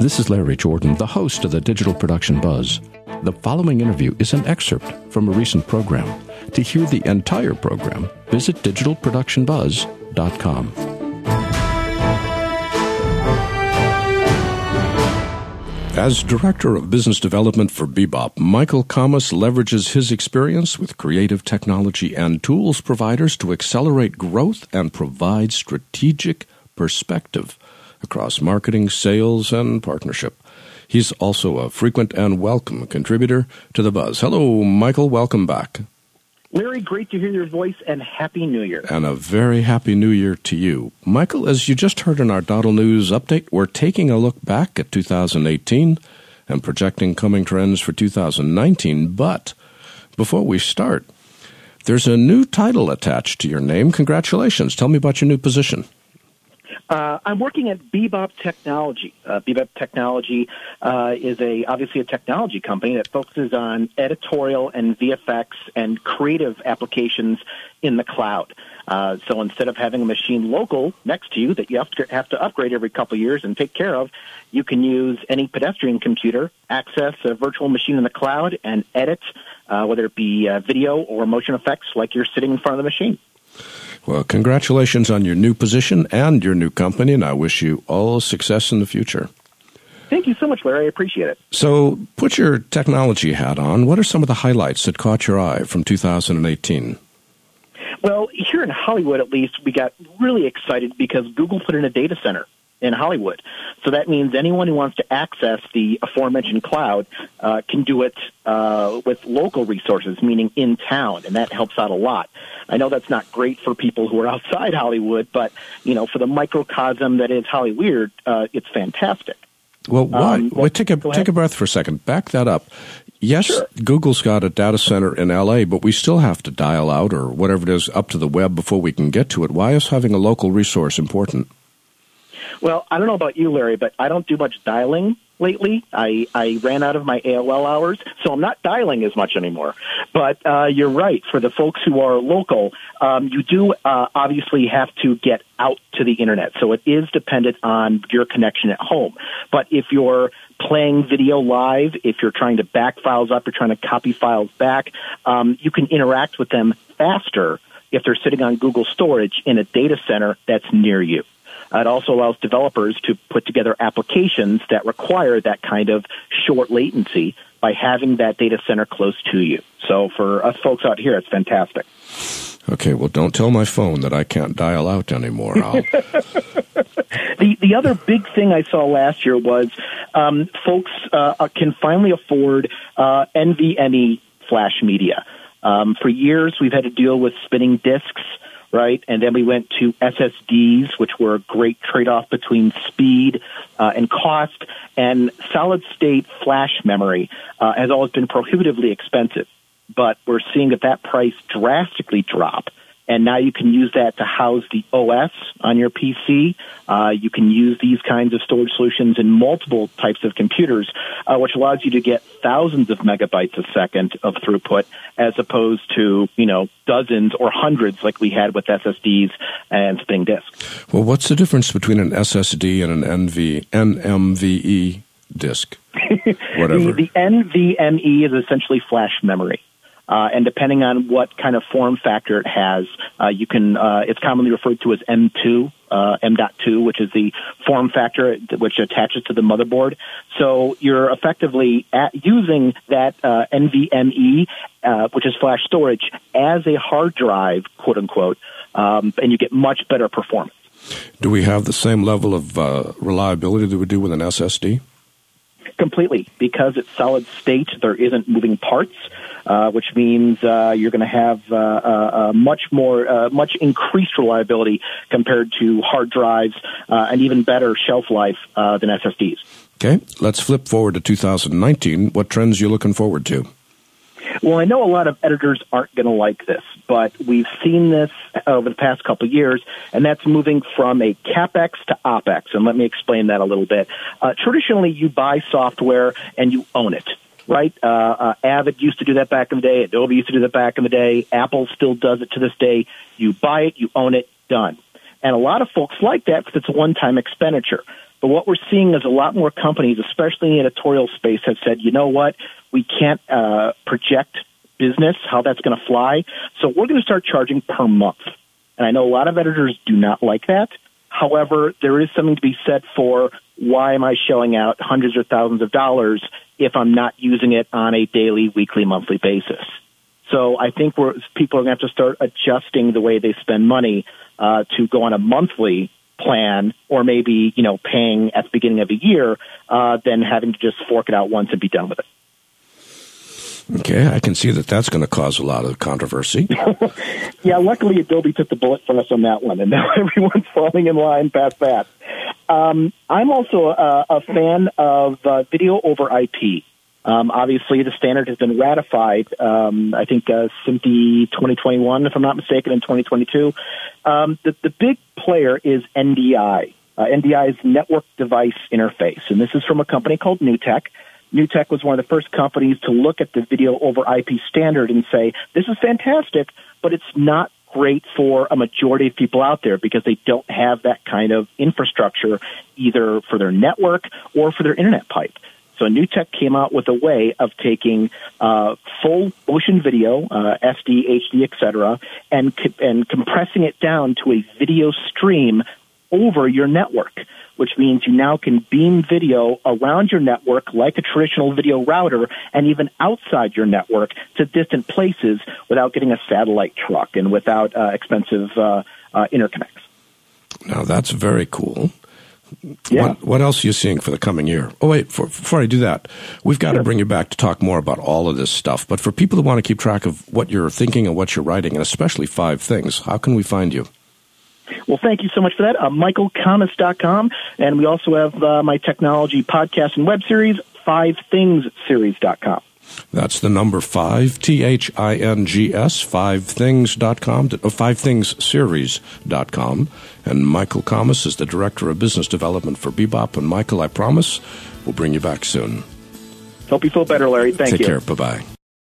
This is Larry Jordan, the host of the Digital Production Buzz. The following interview is an excerpt from a recent program. To hear the entire program, visit digitalproductionbuzz.com. As Director of Business Development for Bebop, Michael Kamas leverages his experience with creative technology and tools providers to accelerate growth and provide strategic perspective across marketing, sales, and partnership. He's also a frequent and welcome contributor to the Buzz. Hello, Michael. Welcome back. Larry, great to hear your voice, and Happy New Year. And a very Happy New Year to you. Michael, as you just heard in our Doddle News update, we're taking a look back at 2018 and projecting coming trends for 2019. But before we start, there's a new title attached to your name. Congratulations. Tell me about your new position. I'm working at Bebop Technology. Bebop Technology is obviously a technology company that focuses on editorial and VFX and creative applications in the cloud. So instead of having a machine local next to you that you have to upgrade every couple of years and take care of, you can use any pedestrian computer, access a virtual machine in the cloud, and edit, whether it be video or motion effects, like you're sitting in front of the machine. Well, congratulations on your new position and your new company, and I wish you all success in the future. Thank you so much, Larry. I appreciate it. So put your technology hat on. What are some of the highlights that caught your eye from 2018? Well, here in Hollywood, at least, we got really excited because Google put in a data center in Hollywood. So that means anyone who wants to access the aforementioned cloud can do it with local resources, meaning in town, and that helps out a lot. I know that's not great for people who are outside Hollywood, but for the microcosm that is Hollyweird, it's fantastic. Well, why? Take a breath for a second. Back that up. Yes, sure. Google's got a data center in L.A., but we still have to dial out or whatever it is up to the web before we can get to it. Why is having a local resource important? Well, I don't know about you, Larry, but I don't do much dialing lately. I ran out of my AOL hours, so I'm not dialing as much anymore. But you're right. For the folks who are local, you do obviously have to get out to the Internet. So it is dependent on your connection at home. But if you're playing video live, if you're trying to back files up, you're trying to copy files back, you can interact with them faster if they're sitting on Google storage in a data center that's near you. It also allows developers to put together applications that require that kind of short latency by having that data center close to you. So for us folks out here, it's fantastic. Okay, well, don't tell my phone that I can't dial out anymore. The other big thing I saw last year was folks can finally afford NVMe flash media. For years, we've had to deal with spinning disks, right? And then we went to SSDs, which were a great trade-off between speed and cost. And solid-state flash memory has always been prohibitively expensive. But we're seeing that price drastically drop. And now you can use that to house the OS on your PC. You can use these kinds of storage solutions in multiple types of computers, which allows you to get thousands of megabytes a second of throughput as opposed to, dozens or hundreds like we had with SSDs and spinning disks. Well, what's the difference between an SSD and an NVMe disk? Whatever. The NVMe is essentially flash memory. And depending on what kind of form factor it has, you can. It's commonly referred to as M2, M.2, which is the form factor which attaches to the motherboard. So you're effectively using that NVMe, which is flash storage, as a hard drive, quote unquote, and you get much better performance. Do we have the same level of reliability that we do with an SSD? Completely. Because it's solid state, there isn't moving parts, which means you're going to have much increased reliability compared to hard drives and even better shelf life than SSDs. Okay, let's flip forward to 2019. What trends are you looking forward to? Well, I know a lot of editors aren't going to like this, but we've seen this over the past couple of years, and that's moving from a CapEx to OpEx. And let me explain that a little bit. Traditionally, you buy software and you own it, right? Avid used to do that back in the day. Adobe used to do that back in the day. Apple still does it to this day. You buy it, you own it, done. And a lot of folks like that because it's a one-time expenditure. But what we're seeing is a lot more companies, especially in the editorial space, have said, you know what, we can't project business, how that's going to fly, so we're going to start charging per month. And I know a lot of editors do not like that. However, there is something to be said for why am I shelling out hundreds or thousands of dollars if I'm not using it on a daily, weekly, monthly basis. So I think people are going to have to start adjusting the way they spend money to go on a monthly plan, or maybe, paying at the beginning of the year, than having to just fork it out once and be done with it. Okay, I can see that that's going to cause a lot of controversy. Yeah, luckily Adobe took the bullet for us on that one, and now everyone's falling in line past that. I'm also a fan of video over IP. Obviously, the standard has been ratified, I think, SMPTE 2021, if I'm not mistaken, in 2022. The big player is NDI. NDI's Network Device Interface, and this is from a company called NewTek. NewTek was one of the first companies to look at the video over IP standard and say, this is fantastic, but it's not great for a majority of people out there because they don't have that kind of infrastructure either for their network or for their internet pipe. So NewTek came out with a way of taking full motion video, SD, HD, etc., and compressing it down to a video stream over your network, which means you now can beam video around your network like a traditional video router and even outside your network to distant places without getting a satellite truck and without expensive interconnects. Now, that's very cool. Yeah. What else are you seeing for the coming year? Oh, wait, before I do that, we've got to bring you back to talk more about all of this stuff. But for people who want to keep track of what you're thinking and what you're writing, and especially 5 Things, how can we find you? Well, thank you so much for that. MichaelKamas.com. And we also have my technology podcast and web series, 5thingsseries.com. That's the number 5, THINGS, 5things.com, 5thingsseries.com. And Michael Kamas is the Director of Business Development for Bebop. And Michael, I promise, we'll bring you back soon. Hope you feel better, Larry. Thank you. Take care. Bye-bye.